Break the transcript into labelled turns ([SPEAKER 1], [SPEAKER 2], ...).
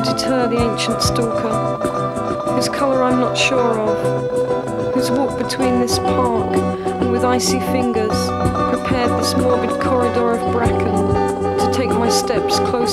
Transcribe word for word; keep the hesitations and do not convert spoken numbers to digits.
[SPEAKER 1] deter the ancient stalker, whose colour I'm not sure of, who's walked between this park and with icy fingers prepared this morbid corridor of bracken to take my steps closer